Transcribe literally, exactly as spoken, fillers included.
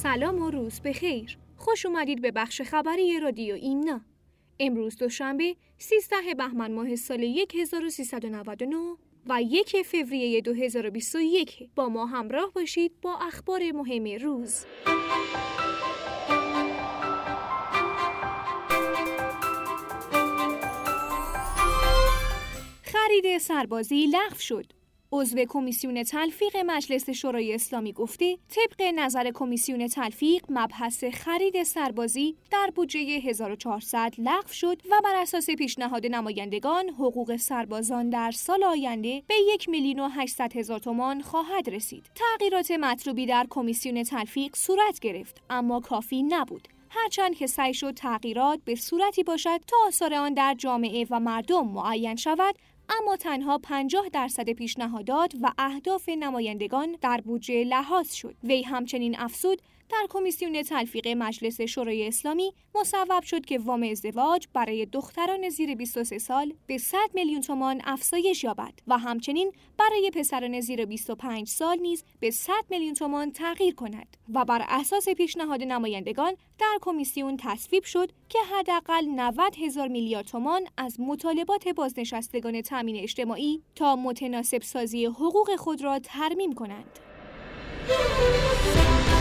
سلام و روز بخیر. خوش اومدید به بخش خبری رادیو ایمنا. امروز دوشنبه سیزده بهمن ماه سال هزار و سیصد و نود و نه و یک فوریه دو هزار و بیست و یک. با ما همراه باشید با اخبار مهم روز. خرید سربازی لغو شد. عضو کمیسیون تلفیق مجلس شورای اسلامی گفته طبق نظر کمیسیون تلفیق مبحث خرید سربازی در بودجه هزار و چهارصد لغو شد و بر اساس پیشنهاد نمایندگان حقوق سربازان در سال آینده به یک میلیون و هشتصد هزار تومان خواهد رسید. تغییرات مطلوبی در کمیسیون تلفیق صورت گرفت اما کافی نبود. هرچند که سعی شد تغییرات به صورتی باشد تا آثار آن در جامعه و مردم معین شود، اما تنها پنجاه درصد پیشنهادات و اهداف نمایندگان در بودجه لحاظ شد. وی همچنین افزود در کمیسیون تلفیق مجلس شورای اسلامی مصوب شد که وام ازدواج برای دختران زیر بیست و سه سال به صد میلیون تومان افزایش یابد و همچنین برای پسران زیر بیست و پنج سال نیز به صد میلیون تومان تغییر کند و بر اساس پیشنهاد نمایندگان در کمیسیون تصویب شد که حداقل نود هزار میلیارد تومان از مطالبات بازنشستگان تامین اجتماعی تا متناسب سازی حقوق خود را ترمیم کنند.